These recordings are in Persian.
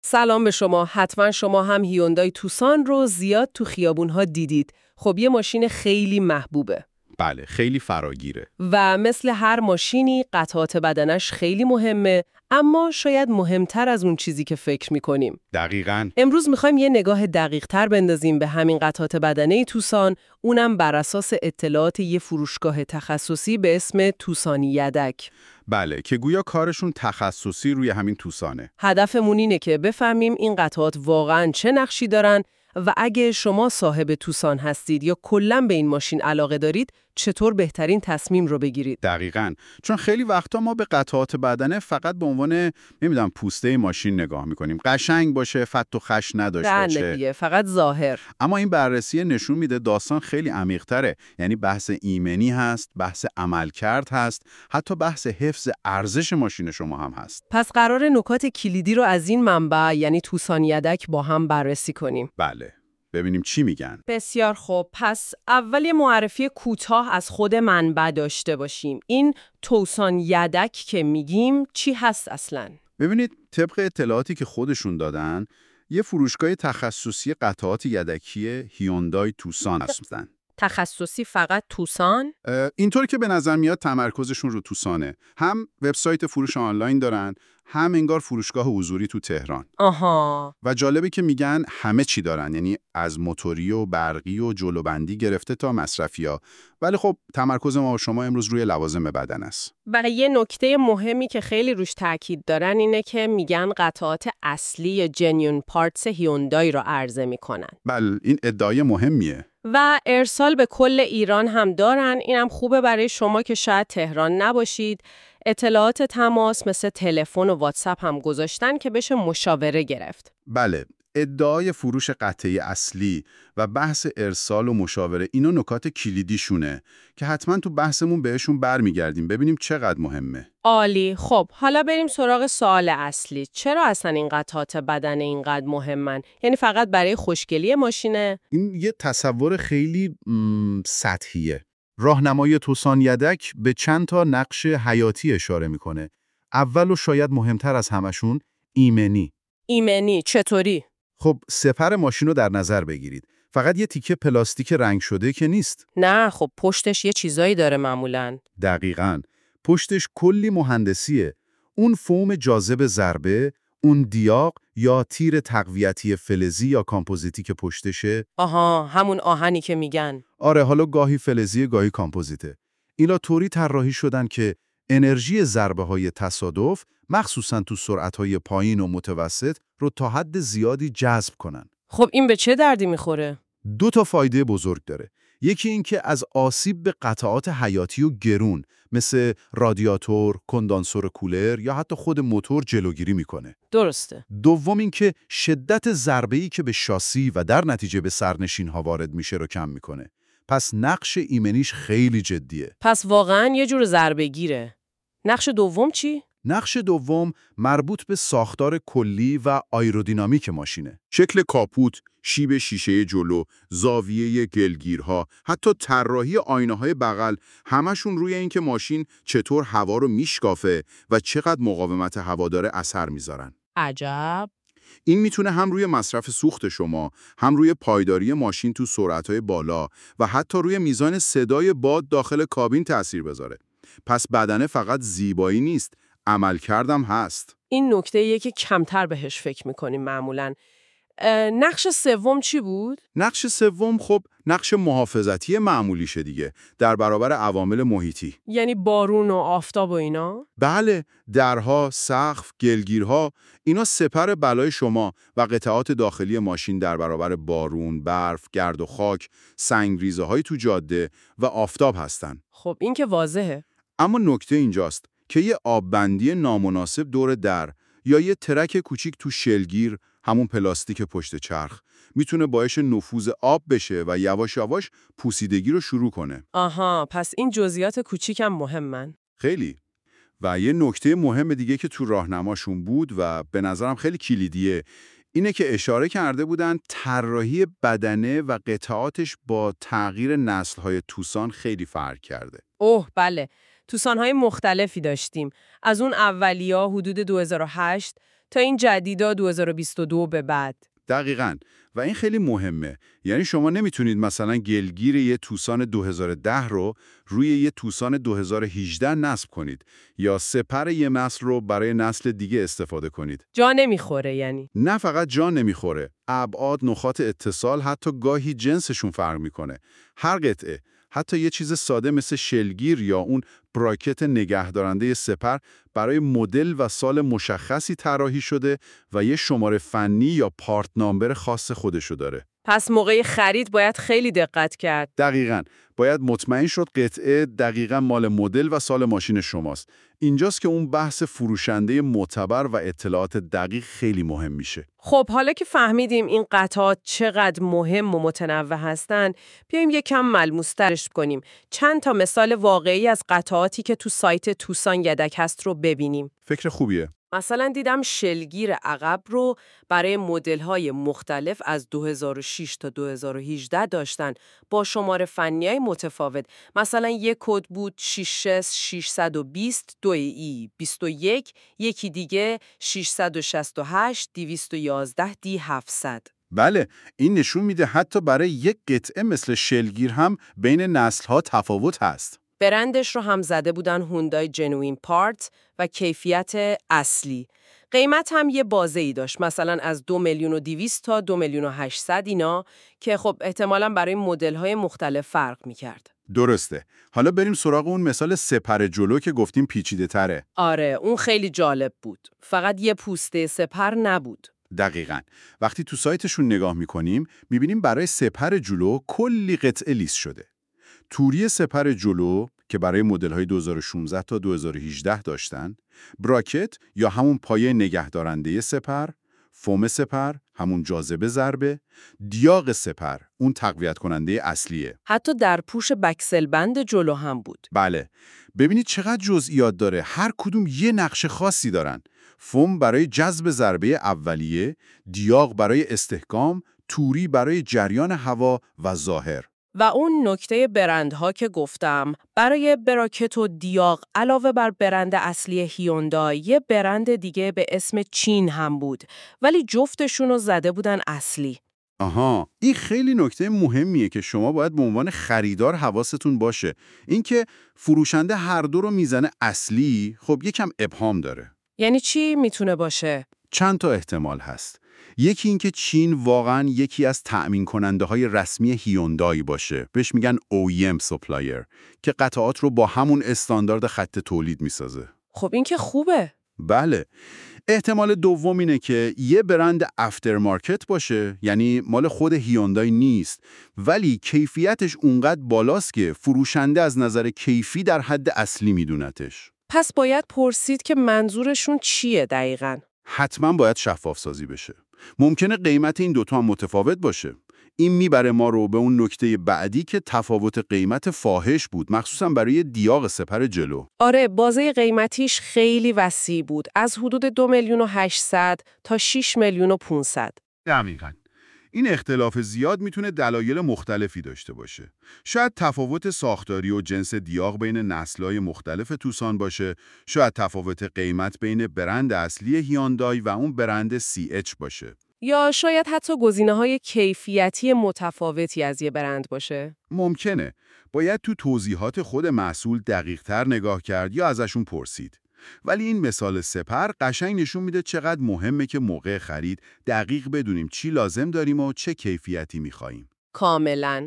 سلام به شما. حتما شما هم هیوندای توسان رو زیاد تو خیابون‌ها دیدید. خب یه ماشین خیلی محبوبه. بله، خیلی فراگیره. و مثل هر ماشینی قطعات بدنش خیلی مهمه، اما شاید مهمتر از اون چیزی که فکر می‌کنیم. دقیقاً. امروز می‌خوایم یه نگاه دقیق‌تر بندازیم به همین قطعات بدنه توسان، اونم بر اساس اطلاعات یه فروشگاه تخصصی به اسم توسان یدک. بله، که گویا کارشون تخصصی روی همین توسانه. هدفمون اینه که بفهمیم این قطعات واقعاً چه نقشی دارن و اگه شما صاحب توسان هستید یا کلاً به این ماشین علاقه دارید، چطور بهترین تصمیم رو بگیرید. دقیقاً. چون خیلی وقتا ما به قطعات بدنه فقط به عنوان پوسته ماشین نگاه می‌کنیم. قشنگ باشه، فت و خش نداشته باشه. دیگه فقط ظاهر. اما این بررسی نشون میده داستان خیلی عمیق‌تره. یعنی بحث ایمنی هست، بحث عملکرد هست، حتی بحث حفظ ارزش ماشین شما هم هست. پس قرار نکات کلیدی رو از این منبع یعنی توسان یدک با هم بررسی کنیم. بله. ببینیم چی میگن. بسیار خوب. پس اول یه معرفی کوتاه از خود منبع داشته باشیم. این توسان یدک که میگیم چی هست اصلاً؟ ببینید طبق اطلاعاتی که خودشون دادن، یه فروشگاه تخصصی قطعات یدکی هیوندای توسان هستن. تخصصی فقط توسان؟ اینطور که به نظر میاد تمرکزشون رو توسانه. هم وبسایت فروش آنلاین دارن، هم انگار فروشگاه حضوری تو تهران. آها. و جالبه که میگن همه چی دارن، یعنی از موتوری و برقی و جلوبندی گرفته تا مصرفی‌ها. ولی خب تمرکز ما و شما امروز روی لوازم بدن است. و یه نکته مهمی که خیلی روش تاکید دارن اینه که میگن قطعات اصلی یا جنیون پارتس هیوندای رو عرضه میکنن. بله، این ادعای مهمیه. و ارسال به کل ایران هم دارن. اینم خوبه برای شما که شاید تهران نباشید. اطلاعات تماس مثل تلفن و واتساپ هم گذاشتن که بشه مشاوره گرفت. بله، ادعای فروش قطعه اصلی و بحث ارسال و مشاوره اینا نکات کلیدیشونه که حتما تو بحثمون بهشون برمیگردیم ببینیم چقدر مهمه. عالی. خب حالا بریم سراغ سوال اصلی. چرا اصلا این قطعات بدن اینقدر مهمن؟ یعنی فقط برای خوشگلی ماشینه؟ این یه تصور خیلی سطحیه. راهنمای توسان یدک به چند تا نقش حیاتی اشاره میکنه. اول و شاید مهمتر از همشون ایمنی. ایمنی چطوری؟ خب سپر ماشین رو در نظر بگیرید. فقط یه تیکه پلاستیک رنگ شده که نیست. نه خب پشتش یه چیزایی داره معمولاً. دقیقاً. پشتش کلی مهندسیه. اون فوم جاذب ضربه، اون دیاق یا تیر تقویتی فلزی یا کامپوزیتی که پشتشه. آها، همون آهنی که میگن. آره، حالا گاهی فلزی گاهی کامپوزیته. اینا طوری طراحی شدن که انرژی ضربه‌های تصادف، مخصوصاً تو سرعت‌های پایین و متوسط، رو تا حد زیادی جذب کنن. خب این به چه دردی میخوره؟ دو تا فایده بزرگ داره. یکی این که از آسیب به قطعات حیاتی و گرون مثل رادیاتور، کندانسور کولر یا حتی خود موتور جلوگیری میکنه. درسته. دوم این که شدت ضربه‌ای که به شاسی و در نتیجه به سرنشین‌ها وارد میشه رو کم میکنه. پس نقش ایمنیش خیلی جدیه. پس واقعاً یه جور ضربه‌گیره. نقش دوم چی؟ نقش دوم مربوط به ساختار کلی و آیرودینامیک ماشینه. شکل کاپوت، شیب شیشه جلو، زاویه گلگیرها، حتی طراحی آینه‌های بغل، همشون روی این که ماشین چطور هوا رو میشکافه و چقدر مقاومت هوا داره اثر میذارن. عجب. این میتونه هم روی مصرف سوخت شما، هم روی پایداری ماشین تو سرعت‌های بالا و حتی روی میزان صدای باد داخل کابین تأثیر بذاره. پس بدنه فقط زیبایی نیست، عمل کردم هست. این نکته‌ایه که کمتر بهش فکر میکنیم معمولاً. نقش سوم چی بود؟ نقش سوم خب نقش محافظتی معمولیشه دیگه، در برابر عوامل محیطی. یعنی بارون و آفتاب و اینا؟ بله، درها، سقف، گلگیرها، اینا سپر بلای شما و قطعات داخلی ماشین در برابر بارون، برف، گرد و خاک، سنگریزه‌های تو جاده و آفتاب هستن. خب این که واضحه. اما نکته اینجاست که یه آببندی نامناسب دور در یا یه ترک کوچیک تو شلگیر، همون پلاستیک پشت چرخ، میتونه باعث نفوذ آب بشه و یواش یواش پوسیدگی رو شروع کنه. آها، پس این جزئیات کوچیکم مهمن. خیلی. و یه نکته مهم دیگه که تو راهنماشون بود و به نظرم خیلی کلیدیه، اینه که اشاره کرده بودن طراحی بدنه و قطعاتش با تغییر نسل‌های توسان خیلی فرق کرده. اوه بله. توسان‌های مختلفی داشتیم. از اون اولیا حدود 2008 تا این جدیدا 2022 به بعد. دقیقاً. و این خیلی مهمه. یعنی شما نمیتونید مثلا گلگیر یه توسان 2010 رو روی یه توسان 2018 نصب کنید یا سپر یه نسل رو برای نسل دیگه استفاده کنید. جا نمیخوره یعنی. نه فقط جا نمیخوره. ابعاد، نقاط اتصال، حتی گاهی جنسشون فرق میکنه. هر قطعه، حتی یه چیز ساده مثل شلگیر یا اون براکت نگهدارنده سپر برای مدل و سال مشخصی طراحی شده و یه شماره فنی یا پارت نامبر خاص خودشو داره. پس موقع خرید باید خیلی دقت کرد. دقیقاً. باید مطمئن شد قطعه دقیقاً مال مدل و سال ماشین شماست. اینجاست که اون بحث فروشنده معتبر و اطلاعات دقیق خیلی مهم میشه. خب حالا که فهمیدیم این قطعات چقدر مهم و متنوع هستن، بیایم یکم ملموس‌ترش کنیم. چند تا مثال واقعی از قطعاتی که تو سایت توسان یدک هست رو ببینیم. فکر خوبیه. مثلا دیدم شلگیر عقب رو برای مدل‌های مختلف از 2006 تا 2018 داشتن با شماره فنی‌های متفاوت. مثلا یک کد بود 66620 2E21، یکی دیگه 668 211 D700. بله، این نشون میده حتی برای یک قطعه مثل شلگیر هم بین نسل‌ها تفاوت هست. برندش رو هم زده بودن هوندای جنوین پارت و کیفیت اصلی. قیمت هم یه بازه‌ای داشت، مثلا از 2,200,000 تا 2,800,000 اینا، که خب احتمالاً برای مدل‌های مختلف فرق می‌کرد. درسته. حالا بریم سراغ اون مثال سپر جلو که گفتیم پیچیده تره. آره، اون خیلی جالب بود. فقط یه پوسته سپر نبود. دقیقاً. وقتی تو سایتشون نگاه می‌کنیم، می‌بینیم برای سپر جلو کلی قطعه لیست شده. توری سپر جلو که برای مدل‌های 2016 تا 2018 داشتن، براکت یا همون پایه نگهدارنده سپر، فوم سپر، همون جاذبه ضربه، دیاق سپر، اون تقویت کننده اصلیه. حتی در پوش بکسل بند جلو هم بود. بله. ببینید چقدر جزئیات داره. هر کدوم یه نقش خاصی دارن. فوم برای جذب ضربه اولیه، دیاق برای استحکام، توری برای جریان هوا و ظاهر. و اون نکته برندها که گفتم، برای براکت و دیاق علاوه بر برند اصلی هیوندای یه برند دیگه به اسم چین هم بود، ولی جفتشون رو زده بودن اصلی. آها، این خیلی نکته مهمیه که شما باید به عنوان خریدار حواستون باشه. اینکه فروشنده هر دو رو میزنه اصلی، خب یکم ابهام داره. یعنی چی میتونه باشه؟ چند تا احتمال هست. یکی اینکه چین واقعاً یکی از تأمین کننده های رسمی هیوندای باشه. بهش میگن OEM supplier که قطعات رو با همون استاندارد خط تولید میسازه. خب این که خوبه. بله. احتمال دوم اینه که یه برند افتر مارکت باشه، یعنی مال خود هیوندای نیست، ولی کیفیتش اونقدر بالاست که فروشنده از نظر کیفی در حد اصلی میدونتش. پس باید پرسید که منظورشون چیه دقیقاً؟ حتما باید شفاف سازی بشه. ممکنه قیمت این دوتا هم متفاوت باشه. این میبره ما رو به اون نکته بعدی که تفاوت قیمت فاحش بود، مخصوصا برای دیاق سپر جلو. آره، بازه قیمتیش خیلی وسیع بود، از حدود 2,800,000 تا 6,500,000. دقیقاً. این اختلاف زیاد میتونه دلایل مختلفی داشته باشه. شاید تفاوت ساختاری و جنس دیاق بین نسل‌های مختلف توسان باشه، شاید تفاوت قیمت بین برند اصلی هیوندای و اون برند CH باشه. یا شاید حتی گزینه‌های کیفیتی متفاوتی از یه برند باشه. ممکنه. باید تو توضیحات خود محصول دقیق‌تر نگاه کرد یا ازشون پرسید. ولی این مثال سپر قشنگ نشون میده چقدر مهمه که موقع خرید دقیق بدونیم چی لازم داریم و چه کیفیتی می‌خوایم. کاملاً.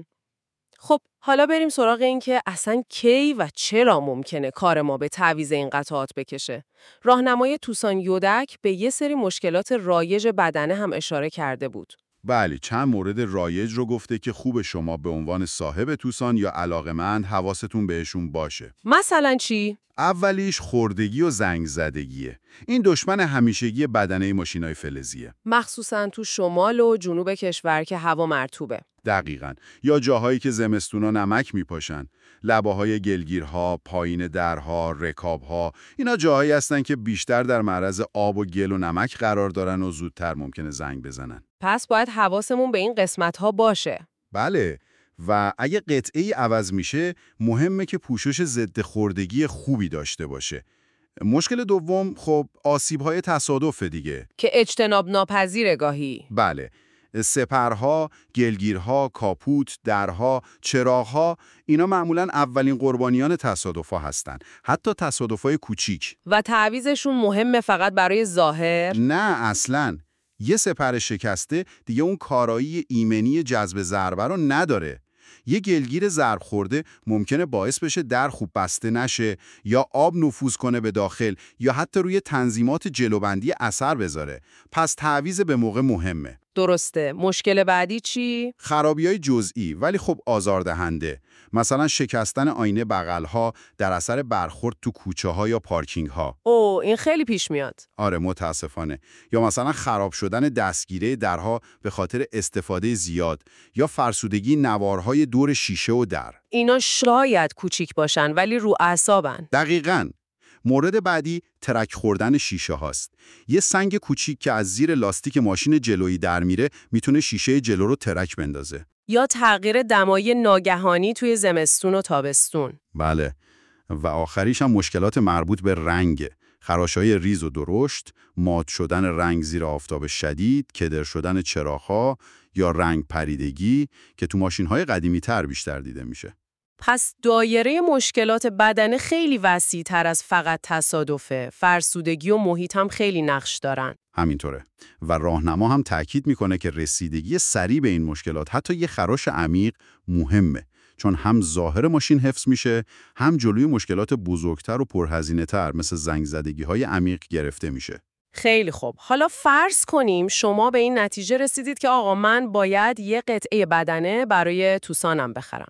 خب حالا بریم سراغ این که اصلاً کی و چرا ممکنه کار ما به تعویض این قطعات بکشه. راهنمای توسان یودک به یه سری مشکلات رایج بدنه هم اشاره کرده بود. بله، چند مورد رایج رو گفته که خوب شما به عنوان صاحب توسان یا علاقه‌مند حواستون بهشون باشه. مثلا چی؟ اولیش خوردگی و زنگ زدگیه. این دشمن همیشگی بدنه ماشینای فلزیه. مخصوصاً تو شمال و جنوب کشور که هوا مرطوبه. دقیقاً. یا جاهایی که زمستونا نمک میپاشن. لبه‌های گلگیرها، پایین درها، رکابها، اینا جاهایی هستن که بیشتر در معرض آب و گل و نمک قرار دارن و زودتر ممکنه زنگ بزنن. پس باید حواسمون به این قسمت‌ها باشه. بله. و اگه قطعه‌ای عوض میشه، مهمه که پوشش ضد خوردگی خوبی داشته باشه. مشکل دوم خب آسیب‌های تصادف دیگه. که اجتناب ناپذیره گاهی. بله. سپرها، گلگیرها، کاپوت، درها، چراغها، اینا معمولاً اولین قربانیان تصادف‌ها هستن. حتی تصادف‌های کوچیک. و تعویضشون مهمه فقط برای ظاهر؟ نه اصلاً. یه سپر شکسته دیگه اون کارایی ایمنی جذب ضربه رو نداره. یه گلگیر ضرب خورده ممکنه باعث بشه در خوب بسته نشه یا آب نفوذ کنه به داخل یا حتی روی تنظیمات جلوبندی اثر بذاره. پس تعویض به موقع مهمه. درسته. مشکل بعدی چی؟ خرابی‌های جزئی ولی خب آزاردهنده. مثلا شکستن آینه بغل‌ها در اثر برخورد تو کوچه‌ها یا پارکینگ‌ها. این خیلی پیش میاد. آره متاسفانه. یا مثلا خراب شدن دستگیره درها به خاطر استفاده زیاد یا فرسودگی نوارهای دور شیشه و در. اینا شاید کوچیک باشن ولی رو اعصابن. دقیقاً. مورد بعدی ترک خوردن شیشه هاست. یه سنگ کوچیک که از زیر لاستیک ماشین جلویی در میره میتونه شیشه جلو رو ترک بندازه. یا تغییر دمای ناگهانی توی زمستون و تابستون. بله. و آخریش هم مشکلات مربوط به رنگ. خراش‌های ریز و درشت، مات شدن رنگ زیر آفتاب شدید، کدر شدن چراغ‌ها یا رنگ پریدگی که تو ماشین‌های قدیمی‌تر بیشتر دیده میشه. پس دایره مشکلات بدنه خیلی وسیع‌تر از فقط تصادفه. فرسودگی و محیط هم خیلی نقش دارن. همینطوره. و راهنما هم تاکید میکنه که رسیدگی سریع به این مشکلات حتی یه خراش عمیق مهمه. چون هم ظاهر ماشین حفظ میشه، هم جلوی مشکلات بزرگتر و پرهزینه‌تر مثل زنگ زدگی‌های عمیق گرفته میشه. خیلی خوب. حالا فرض کنیم شما به این نتیجه رسیدید که آقا من باید یه قطعه بدنه برای توسانم بخرم.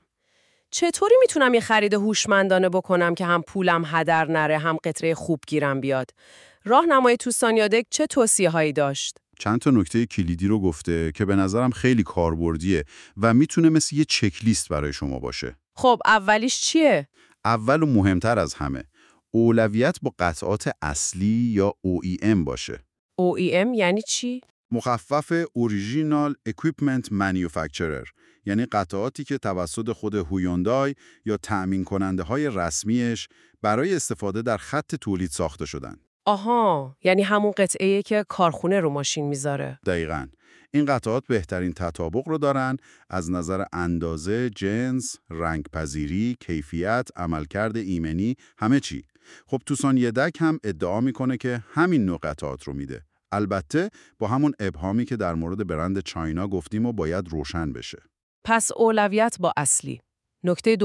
چطوری میتونم یه خرید هوشمندانه بکنم که هم پولم هدر نره هم قطعه خوب گیرم بیاد؟ راهنمای توسان یادک چه توصیه‌هایی داشت؟ چند تا نکته کلیدی رو گفته که به نظرم خیلی کاربردیه و میتونه مثل یه چک لیست برای شما باشه. خب اولیش چیه؟ اول و مهمتر از همه، اولویت با قطعات اصلی یا OEM باشه. OEM یعنی چی؟ مخفف Original Equipment Manufacturer، یعنی قطعاتی که توسط خود هویوندای یا تأمین کننده های رسمیش برای استفاده در خط تولید ساخته شدن. آها، یعنی همون قطعه‌ای که کارخونه رو ماشین میذاره. دقیقاً. این قطعات بهترین تطابق رو دارن از نظر اندازه، جنس، رنگپذیری، کیفیت، عملکرد ایمنی، همه چی. خب توسان یدک هم ادعا میکنه که همین نوع قطعات رو میده. البته با همون ابهامی که در مورد برند چاینا گفتیم و باید روشن بشه. پس اولویت با اصلی. نکته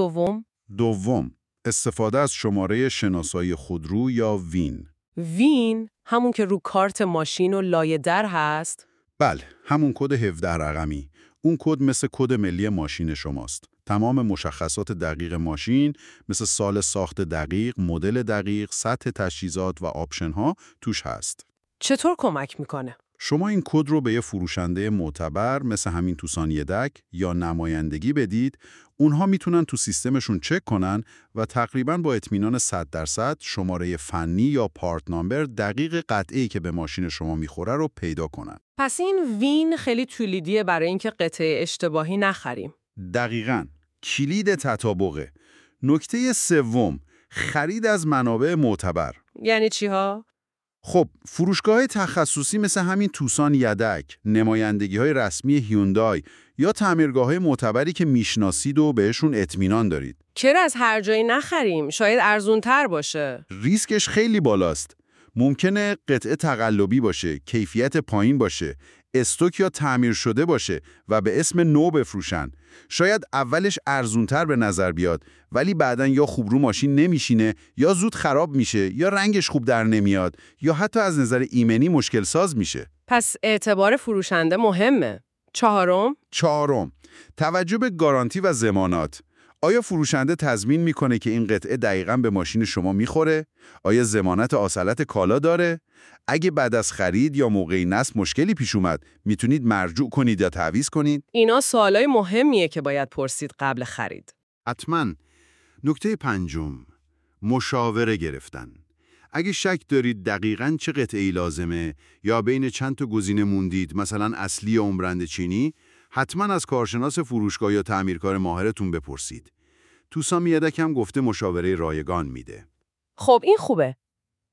دوم، استفاده از شماره شناسایی خودرو یا وین. وین همون که رو کارت ماشین و لایه در هست؟ بله، همون کد 17 رقمی. اون کد مثل کد ملی ماشین شماست. تمام مشخصات دقیق ماشین مثل سال ساخت دقیق، مدل دقیق، سطح تجهیزات و آپشن ها توش هست. چطور کمک میکنه؟ شما این کد رو به یه فروشنده معتبر مثل همین توسان یدک یا نمایندگی بدید، اونها میتونن تو سیستمشون چک کنن و تقریباً با اطمینان 100% شماره فنی یا پارت نامبر دقیق قطعه‌ای که به ماشین شما میخوره رو پیدا کنن. پس این وین خیلی تولیدیه برای اینکه قطعه اشتباهی نخریم. دقیقاً. کلید تطابقه. نکته سوم، خرید از منابع معتبر. یعنی چی ها؟ خب، فروشگاه تخصصی مثل همین توسان یدک، نمایندگی‌های رسمی هیوندای یا تعمیرگاه‌های معتبری که میشناسید و بهشون اطمینان دارید. چرا از هر جایی نخریم؟ شاید ارزونتر باشه. ریسکش خیلی بالاست. ممکنه قطعه تقلبی باشه، کیفیت پایین باشه، استوک یا تعمیر شده باشه و به اسم نو بفروشن. شاید اولش ارزونتر به نظر بیاد، ولی بعداً یا خوب رو ماشین نمیشینه، یا زود خراب میشه، یا رنگش خوب در نمیاد، یا حتی از نظر ایمنی مشکل ساز میشه. پس اعتبار فروشنده مهمه. چهارم، توجه به گارانتی و ضمانات. آیا فروشنده تضمین میکنه که این قطعه دقیقاً به ماشین شما میخوره؟ آیا ضمانت اصالت کالا داره؟ اگه بعد از خرید یا موقع نصب مشکلی پیش اومد، میتونید مرجوع کنید یا تعویض کنید؟ اینا سوالای مهمیه که باید پرسید قبل خرید. حتماً. نکته پنجم، مشاوره گرفتن. اگه شک دارید دقیقاً چه قطعه‌ای لازمه یا بین چند تا گزینه موندید، مثلا اصلی یا اون برند چینی، حتما از کارشناس فروشگاه یا تعمیرکار ماهرتون بپرسید. توسان یدک هم گفته مشاوره رایگان میده. خب این خوبه.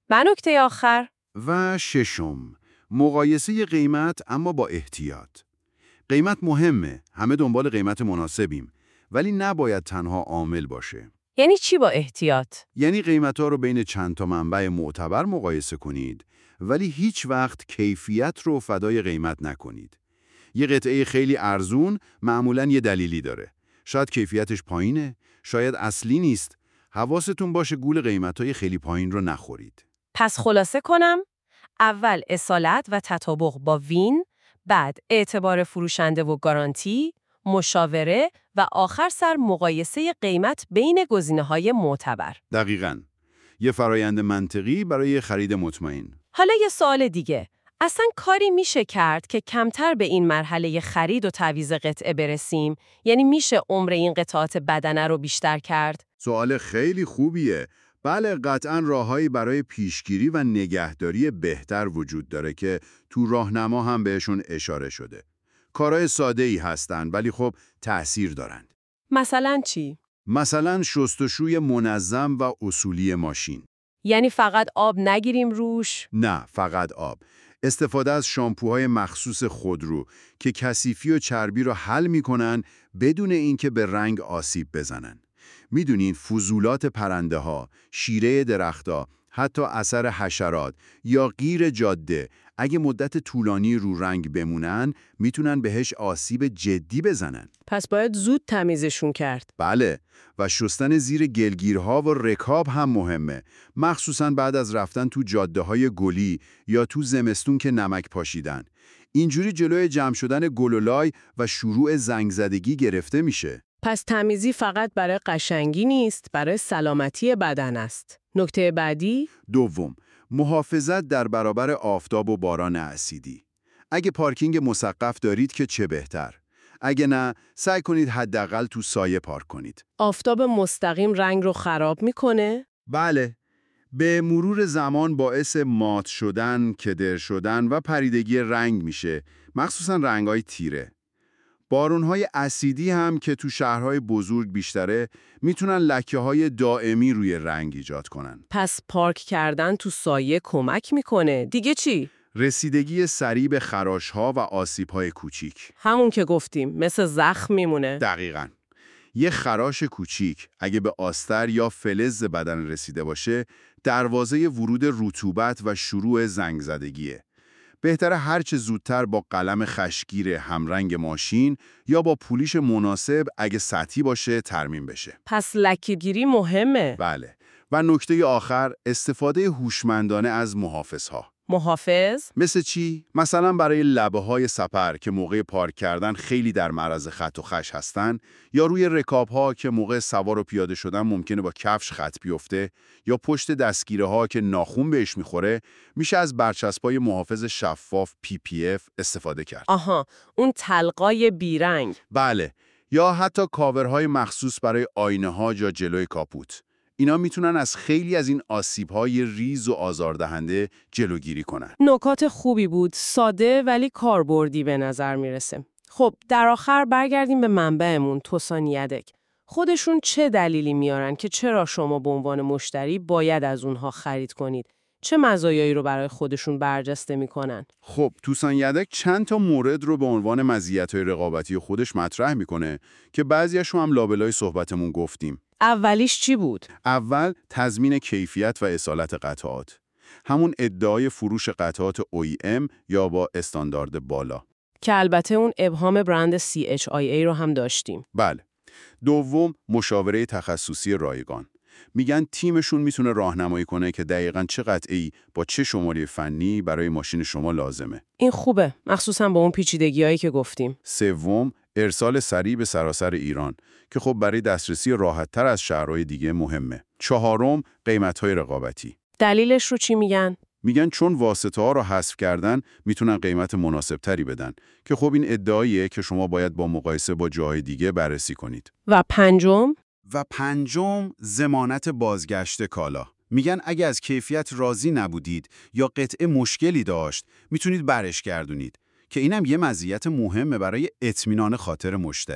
و نکته آخر؟ و ششم، مقایسه قیمت اما با احتیاط. قیمت مهمه، همه دنبال قیمت مناسبیم، ولی نباید تنها عامل باشه. یعنی چی با احتیاط؟ یعنی قیمت‌ها رو بین چند تا منبع معتبر مقایسه کنید، ولی هیچ وقت کیفیت رو فدای قیمت نکنید. یه قطعه خیلی ارزون معمولاً یه دلیلی داره. شاید کیفیتش پایینه، شاید اصلی نیست. حواستون باشه گول قیمت‌های خیلی پایین رو نخورید. پس خلاصه کنم، اول اصالت و تطابق با وین، بعد اعتبار فروشنده و گارانتی، مشاوره و آخر سر مقایسه قیمت بین گزینه‌های معتبر. دقیقاً. یه فرایند منطقی برای خرید مطمئن. حالا یه سوال دیگه. اصلا کاری میشه کرد که کمتر به این مرحله خرید و تعویض قطعه برسیم؟ یعنی میشه عمر این قطعات بدنه رو بیشتر کرد؟ سوال خیلی خوبیه. بله، قطعاً راههایی برای پیشگیری و نگهداری بهتر وجود داره که تو راهنما هم بهشون اشاره شده. کارهای ساده‌ای هستن ولی خب تأثیر دارن. مثلا چی؟ مثلا شستشوی منظم و اصولی ماشین. یعنی فقط آب نگیریم روش؟ نه، فقط آب. استفاده از شامپوهای مخصوص خودرو که کثیفی و چربی رو حل میکنن بدون اینکه به رنگ آسیب بزنن. میدونین فضولات پرنده ها، شیره درختها، حتی اثر حشرات یا غیر جاده اگه مدت طولانی رو رنگ بمونن میتونن بهش آسیب جدی بزنن. پس باید زود تمیزشون کرد. بله، و شستن زیر گلگیرها و رکاب هم مهمه، مخصوصاً بعد از رفتن تو جاده‌های گلی یا تو زمستون که نمک پاشیدن. اینجوری جلوی جمع شدن گلولای و شروع زنگزدگی گرفته میشه. پس تمیزی فقط برای قشنگی نیست، برای سلامتی بدن است. نکته بعدی؟ دوم، محافظت در برابر آفتاب و باران اسیدی. اگه پارکینگ مسقف دارید که چه بهتر. اگه نه، سعی کنید حداقل تو سایه پارک کنید. آفتاب مستقیم رنگ رو خراب میکنه؟ بله، به مرور زمان باعث مات شدن، کدر شدن و پریدگی رنگ میشه، مخصوصا رنگ‌های تیره. بارون‌های اسیدی هم که تو شهرهای بزرگ بیشتره، میتونن لکه‌های دائمی روی رنگ ایجاد کنن. پس پارک کردن تو سایه کمک میکنه. دیگه چی؟ رسیدگی سریع به خراش‌ها و آسیب‌های کوچیک. همون که گفتیم، مثل زخم میمونه. دقیقاً. یه خراش کوچیک اگه به آستر یا فلز بدن رسیده باشه، دروازه ورود رطوبت و شروع زنگزدگیه. بهتره هرچه زودتر با قلم خشگیر همرنگ ماشین یا با پولیش مناسب اگه سطحی باشه ترمیم بشه. پس لکه‌گیری مهمه. بله. و نکته آخر، استفاده هوشمندانه از محافظها. محافظ؟ مثل چی؟ مثلا برای لبه‌های سپر که موقع پارک کردن خیلی در معرض خط و خش هستن، یا روی رکاب‌ها که موقع سوار و پیاده شدن ممکنه با کفش خط بیفته، یا پشت دستگیره‌ها که ناخن بهش میخوره، میشه از برچسب‌های محافظ شفاف PPF استفاده کرد. آها، اون تلقای بیرنگ. بله، یا حتی کاورهای مخصوص برای آینه‌ها یا جلوی کاپوت. اینا میتونن از خیلی از این آسیب‌های ریز و آزاردهنده جلوگیری کنن. نکات خوبی بود، ساده ولی کاربردی به نظر میرسه. خب در آخر برگردیم به منبعمون، توسان یدک. خودشون چه دلیلی میارن که چرا شما به عنوان مشتری باید از اونها خرید کنید؟ چه مزایایی رو برای خودشون برجسته میکنن؟ خب توسان یدک چند تا مورد رو به عنوان مزیت‌های رقابتی خودش مطرح میکنه که بعضی‌اش رو هم لابلای صحبتمون گفتیم. اولیش چی بود؟ اول، تضمین کیفیت و اصالت قطعات. همون ادعای فروش قطعات OEM یا با استاندارد بالا. که البته اون ابهام برند CHIA رو هم داشتیم. بله. دوم، مشاوره تخصصی رایگان. میگن تیمشون میتونه راهنمایی کنه که دقیقاً چه قطعه‌ای با چه شماره فنی برای ماشین شما لازمه. این خوبه، مخصوصا با اون پیچیدگی‌هایی که گفتیم. سوم، ارسال سریع به سراسر ایران که خب برای دسترسی راحت‌تر از شهرهای دیگه مهمه. چهارم، قیمت‌های رقابتی. دلیلش رو چی میگن؟ میگن چون واسطه‌ها رو حذف کردن میتونن قیمت مناسبتری بدن که خب این ادعاییه که شما باید با مقایسه با جاهای دیگه بررسی کنید. و پنجم؟ و پنجم، ضمانت بازگشت کالا. میگن اگه از کیفیت راضی نبودید یا قطعه مشکلی داشت میتونید برش گردونید که اینم یه مزیت مهمه برای اطمینان خاطر مشتری.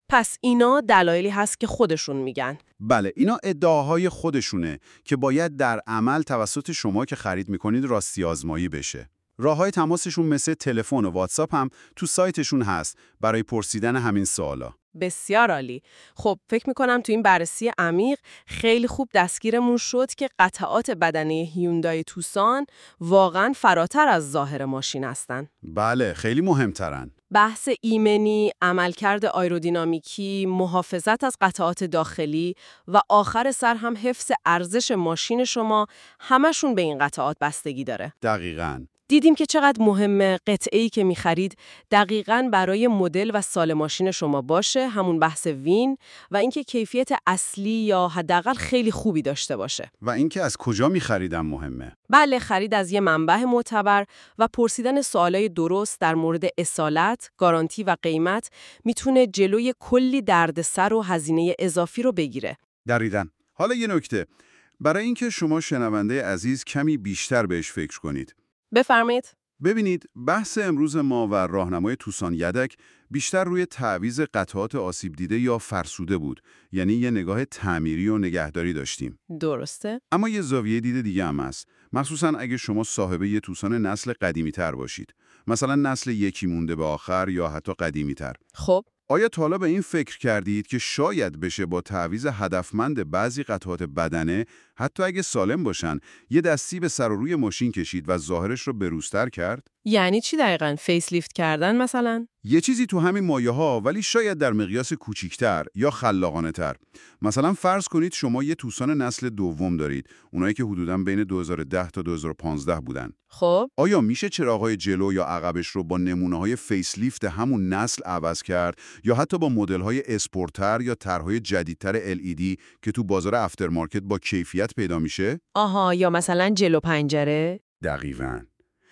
پس اینا دلایلی هست که خودشون میگن. بله، اینا ادعاهای خودشونه که باید در عمل توسط شما که خرید میکنید راستی آزمایی بشه. راههای تماسشون مثل تلفن و واتساپ هم تو سایتشون هست برای پرسیدن همین سوالا. بسیار عالی. خب فکر میکنم تو این بررسی عمیق خیلی خوب دستگیرمون شد که قطعات بدنه هیوندای توسان واقعاً فراتر از ظاهر ماشین هستن. بله، خیلی مهمترن. بحث ایمنی، عملکرد آیرودینامیکی، محافظت از قطعات داخلی و آخر سر هم حفظ ارزش ماشین شما، همشون به این قطعات بستگی داره. دقیقاً. دیدیم که چقدر مهمه قطعه‌ای که می‌خرید دقیقاً برای مدل و سال ماشین شما باشه، همون بحث وین، و اینکه کیفیت اصلی یا حداقل خیلی خوبی داشته باشه. و اینکه از کجا می‌خریدم مهمه. بله، خرید از یه منبع معتبر و پرسیدن سوالای درست در مورد اصالت، گارانتی و قیمت میتونه جلوی کلی دردسر و هزینه اضافی رو بگیره. دقیقاً. حالا یه نکته. برای اینکه شما شنونده عزیز کمی بیشتر بهش فکر کنید. بفرمایید. ببینید، بحث امروز ما و راهنمای توسان یدک بیشتر روی تعویض قطعات آسیب دیده یا فرسوده بود، یعنی یه نگاه تعمیری و نگهداری داشتیم. درسته؟ اما یه زاویه دید دیگه هم هست، مخصوصاً اگه شما صاحب یه توسان نسل قدیمی تر باشید، مثلا نسل یکی مونده به آخر یا حتی قدیمی تر. خب آیا تا حالا به این فکر کردید که شاید بشه با تعویض هدفمند بعضی قطعات بدنه، حتی اگه سالم باشن، یه دستی به سر و روی ماشین کشید و ظاهرش رو بروزتر کرد؟ یعنی چی دقیقاً؟ فیس لیفت کردن مثلا؟ یه چیزی تو همین مایه‌ها، ولی شاید در مقیاس کوچیک‌تر یا خلاقانه‌تر. مثلا فرض کنید شما یه توسان نسل دوم دارید، اونایی که حدوداً بین 2010 تا 2015 بودن. خب آیا میشه چراغ‌های جلو یا عقبش رو با نمونه‌های فیس لیفت همون نسل عوض کرد یا حتی با مدل‌های اسپورتر یا طرح‌های جدیدتر LED که تو بازار افترمارکت با کیفیت پیدا میشه؟ آها، یا مثلا جلو پنجره؟ دقیقاً.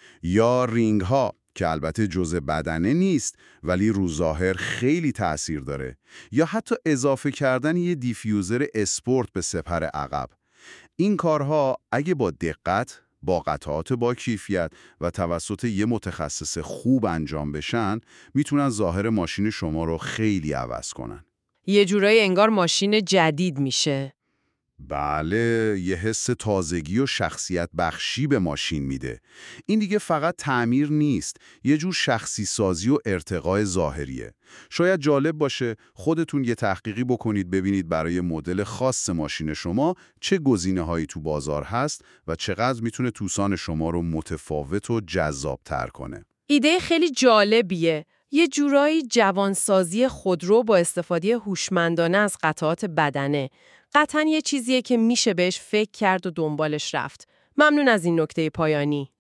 یا رینگ ها که البته جزء بدنه نیست ولی رو ظاهر خیلی تأثیر داره، یا حتی اضافه کردن یه دیفیوزر اسپورت به سپر عقب. این کارها اگه با دقت، با قطعات با کیفیت و توسط یه متخصص خوب انجام بشن، میتونن ظاهر ماشین شما رو خیلی عوض کنن. یه جورایی انگار ماشین جدید میشه. بله، یه حس تازگی و شخصیت بخشی به ماشین میده. این دیگه فقط تعمیر نیست، یه جور شخصی سازی و ارتقای ظاهریه. شاید جالب باشه خودتون یه تحقیقی بکنید ببینید برای مدل خاص ماشین شما چه گزینه‌هایی تو بازار هست و چقدر میتونه توسان شما رو متفاوت و جذاب‌تر کنه. ایده خیلی جالبیه. یه جورایی جوانسازی خودرو با استفاده هوشمندانه از قطعات بدنه. قطعاً یه چیزیه که میشه بهش فکر کرد و دنبالش رفت. ممنون از این نکته پایانی.